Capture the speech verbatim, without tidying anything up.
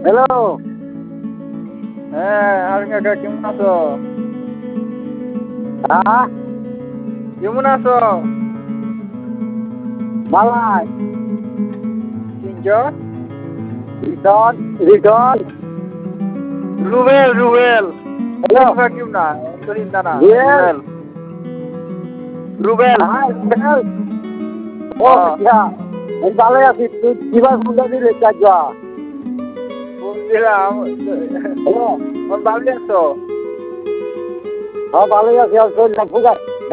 Hello. হ্যাঁ আর কাকা কেমন আছো? হ্যাঁ কেমন আছো? বালাই তিনজন রিটন রিটন রুবেল রুবেল হ্যালো কাকা কেমন না অন্তরিম দানা রুবেল রুবেল হ্যাঁ রুবেল ও হ্যাঁ। আচ্ছা আমি ভালো আছি তুই কিভাবে ফোনটা দিলি চাচা ফোন দিলাম হ্যালো ভালো আছো? হ্যাঁ ভালোই আছি আর শরীরটা ফুকা